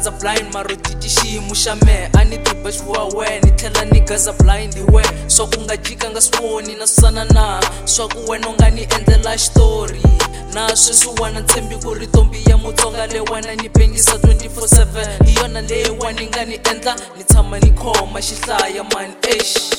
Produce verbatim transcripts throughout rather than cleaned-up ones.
rhandza blind maro titi xiyimo xa mehe a ni tiba xiwa wena ni tlhela ni gaza blind we swa ku nga jika nga swi voni na swisana na swa ku wena u nga ni endlela xitori na sweswiwana tshembi ku ri ntombi ya Mutsonga leyiwana ni pengisa twenty-four seven hi yona leyiwani ni nga ni endla ni tshama ni khoma xihlaya mani eish.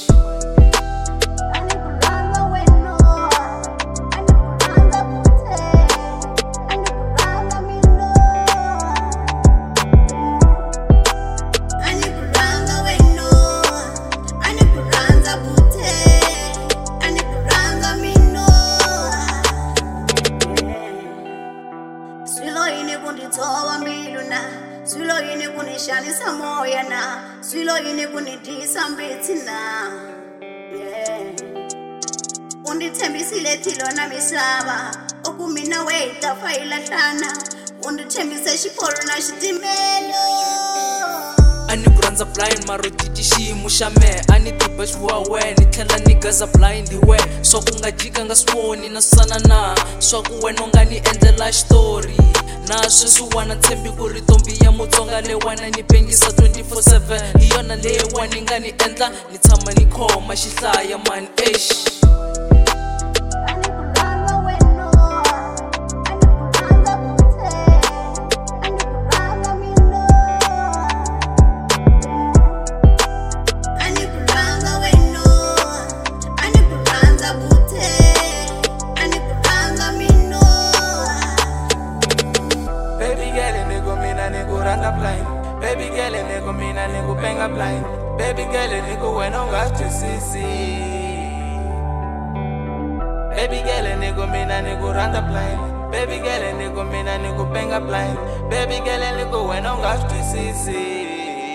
Swilo yini kundithoba mbilu na swilo yini kunishanisa moya na swilo yini kunidisa mbithi na yeah. Undithembisile thilo na misava okumina weta fayila hlana undithembise xipolo na xitimelo a ni ku rhandza blind maro titi xiyimo xa mehe a ni tiba xiwa wena ni tlhela ni gaza blind we swa ku nga jika nga swi voni na swisana na swa ku wena u nga ni endlela xitori na sweswiwana tshembi ku ri ntombi ya Mutsonga leyiwana ni pengisa twenty-four seven hi yona leyiwani ni nga ni endla ni tshama ni khoma xihlaya mani eish. Baby girl, nigga, mina nigga, penga blind. Baby girl, nigga, when on got to see. Baby girl, nigga, mina nigga, randa blind. Baby girl, nigga, mina nigga, penga blind. Baby girl, nigga, when on got to see.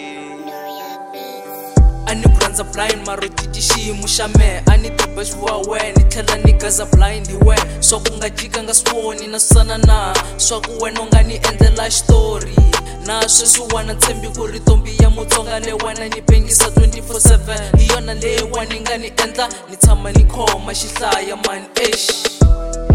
a ni ku rhandza blind maro titi xiyimo xa mehe a ni tiba xiwa wena ni tlhela ni gaza blind we swa ku nga jika nga swi voni na swisana na swa ku wena u nga ni endlela xitori na sweswiwana tshembi ku ri ntombi ya Mutsonga leyiwana ni pengisa twenty-four seven hi yona leyiwani ni nga ni endla ni tshama ni khoma xihlaya mani eish.